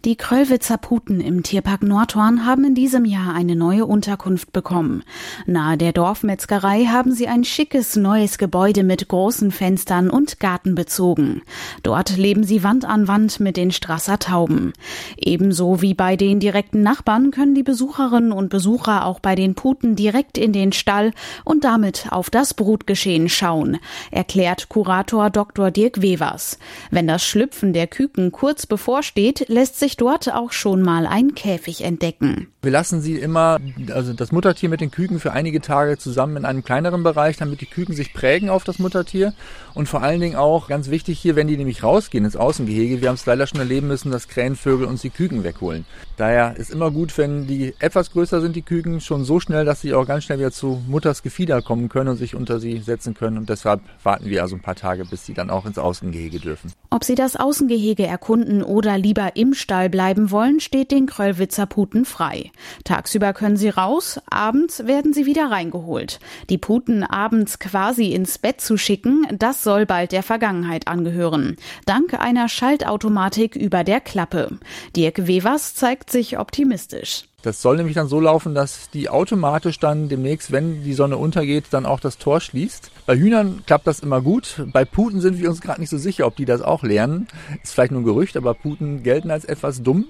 Die Kröllwitzer Puten im Tierpark Nordhorn haben in diesem Jahr eine neue Unterkunft bekommen. Nahe der Dorfmetzgerei haben sie ein schickes neues Gebäude mit großen Fenstern und Garten bezogen. Dort leben sie Wand an Wand mit den Strasser Tauben. Ebenso wie bei den direkten Nachbarn können die Besucherinnen und Besucher auch bei den Puten direkt in den Stall und damit auf das Brutgeschehen schauen, erklärt Kurator Dr. Dirk Wevers. Wenn das Schlüpfen der Küken kurz bevorsteht, lässt sich dort auch schon mal ein Käfig entdecken. Wir lassen sie immer, also das Muttertier mit den Küken für einige Tage zusammen in einem kleineren Bereich, damit die Küken sich prägen auf das Muttertier. Und vor allen Dingen auch ganz wichtig hier, wenn die nämlich rausgehen ins Außengehege, wir haben es leider schon erleben müssen, dass Krähenvögel uns die Küken wegholen. Daher ist immer gut, wenn die etwas größer sind, die Küken, schon so schnell, dass sie auch ganz schnell wieder zu Mutters Gefieder kommen können und sich unter sie setzen können. Und deshalb warten wir also ein paar Tage, bis sie dann auch ins Außengehege dürfen. Ob sie das Außengehege erkunden oder lieber im Stall bleiben wollen, steht den Kröllwitzer Puten frei. Tagsüber können sie raus, abends werden sie wieder reingeholt. Die Puten abends quasi ins Bett zu schicken, das soll bald der Vergangenheit angehören. Dank einer Schaltautomatik über der Klappe. Dirk Wevers zeigt sich optimistisch. Das soll nämlich dann so laufen, dass die automatisch dann demnächst, wenn die Sonne untergeht, dann auch das Tor schließt. Bei Hühnern klappt das immer gut. Bei Puten sind wir uns gerade nicht so sicher, ob die das auch lernen. Ist vielleicht nur ein Gerücht, aber Puten gelten als etwas dumm.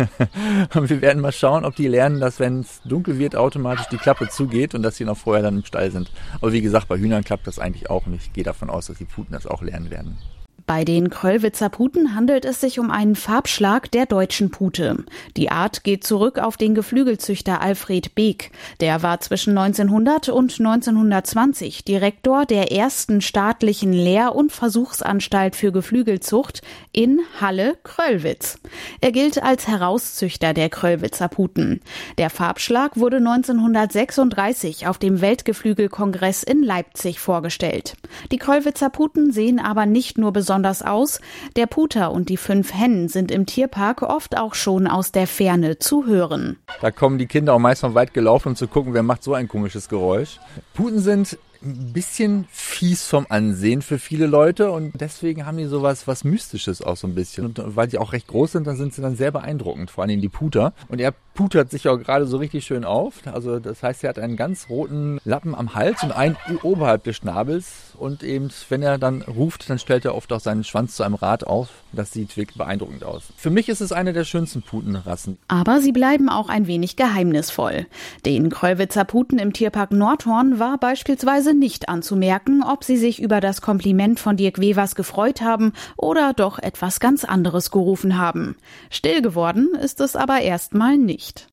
Und wir werden mal schauen, ob die lernen, dass wenn es dunkel wird, automatisch die Klappe zugeht und dass sie noch vorher dann im Stall sind. Aber wie gesagt, bei Hühnern klappt das eigentlich auch nicht. Ich gehe davon aus, dass die Puten das auch lernen werden. Bei den Kröllwitzer Puten handelt es sich um einen Farbschlag der deutschen Pute. Die Art geht zurück auf den Geflügelzüchter Alfred Beek. Der war zwischen 1900 und 1920 Direktor der ersten staatlichen Lehr- und Versuchsanstalt für Geflügelzucht in Halle-Kröllwitz. Er gilt als Herauszüchter der Kröllwitzer Puten. Der Farbschlag wurde 1936 auf dem Weltgeflügelkongress in Leipzig vorgestellt. Die Kröllwitzer Puten sehen aber nicht nur besonders aus. Der Puter und die 5 Hennen sind im Tierpark oft auch schon aus der Ferne zu hören. Da kommen die Kinder auch meist von weit gelaufen, um zu gucken, wer macht so ein komisches Geräusch. Puten sind ein bisschen fies vom Ansehen für viele Leute und deswegen haben die sowas was Mystisches auch so ein bisschen. Und weil sie auch recht groß sind, dann sind sie dann sehr beeindruckend, vor allem die Puter. Und er putert sich auch gerade so richtig schön auf. Also das heißt, er hat einen ganz roten Lappen am Hals und einen oberhalb des Schnabels. Und eben, wenn er dann ruft, dann stellt er oft auch seinen Schwanz zu einem Rad auf. Das sieht wirklich beeindruckend aus. Für mich ist es eine der schönsten Putenrassen. Aber sie bleiben auch ein wenig geheimnisvoll. Den Kröllwitzer Puten im Tierpark Nordhorn war beispielsweise nicht anzumerken, ob sie sich über das Kompliment von Dirk Wevers gefreut haben oder doch etwas ganz anderes gerufen haben. Still geworden ist es aber erstmal nicht.